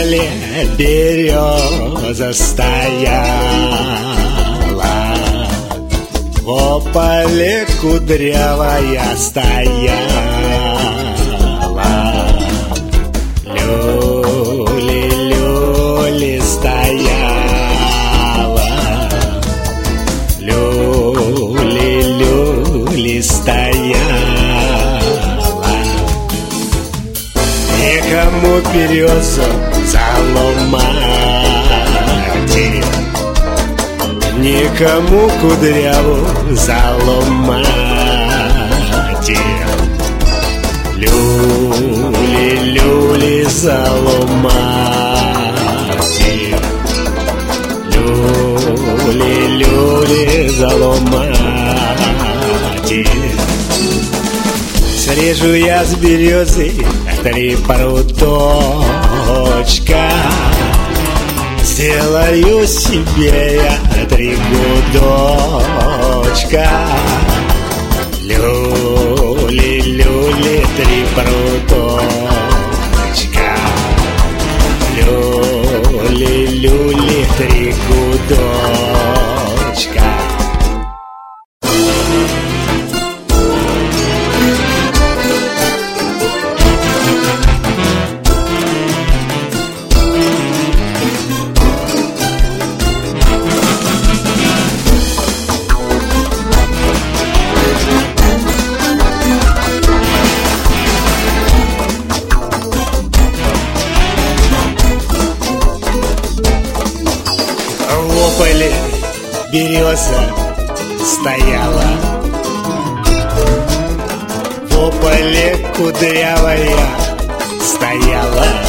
ополе береза стояла, в ополе кудрявая стояла. Люли-люли стояла, люли-люли стояла. Никому березу заломать, никому кудряву заломать. Люли-люли заломать, люли-люли заломать. Срежу я с березы 3 пруточка, сделаю себе я 3 гудочка. Люли-люли 3 пруточка, люли-люли 3 гудочка. В ополе береза стояла, в ополе кудрявая стояла.